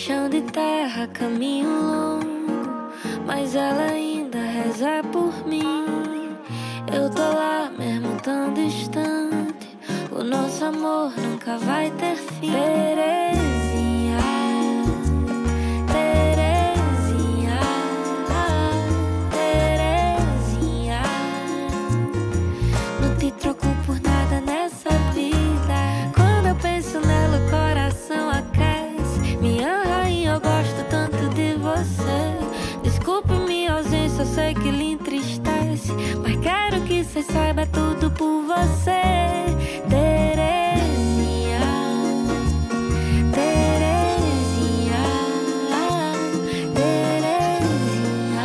Chão de terra, caminho longo, mas ela ainda reza por mim. Eu tô lá mesmo tão distante, o nosso amor nunca vai ter fim. Terezinha, Terezinha, Terezinha, não te troco por nada nessa vida. Quando eu penso nela o coração aquece. Minha rainha, eu gosto tanto de você. Desculpe minha ausência, eu sei que lhe entristece, mas quero que cê saiba tudo por você. Terezinha, Terezinha, Terezinha,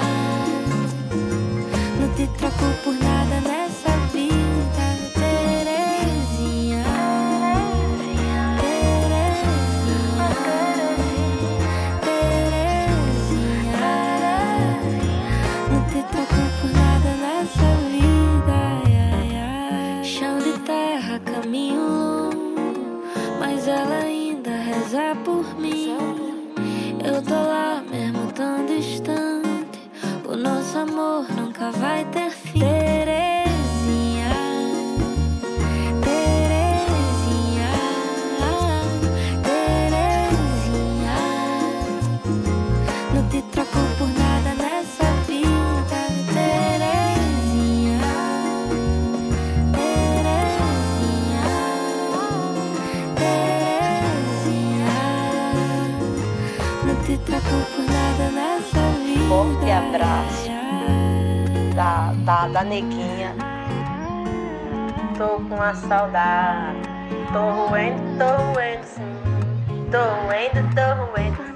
não te troco por nada nessa vida. Terezinha, Terezinha, Terezinha, não te troco por nada nessa vida. Chão de terra, caminho longo, mas ela ainda reza por mim. Eu tô lá mesmo tão distante, o nosso amor nunca vai ter fim. Terezinha, Terezinha, Terezinha, não te troco por nada nessa vida. Terezinha, Terezinha, Terezinha, não te troco por nada nessa vida. Forte abraço da neguinha. Tô com a saudade, tô roendo sim. Tô roendo sim.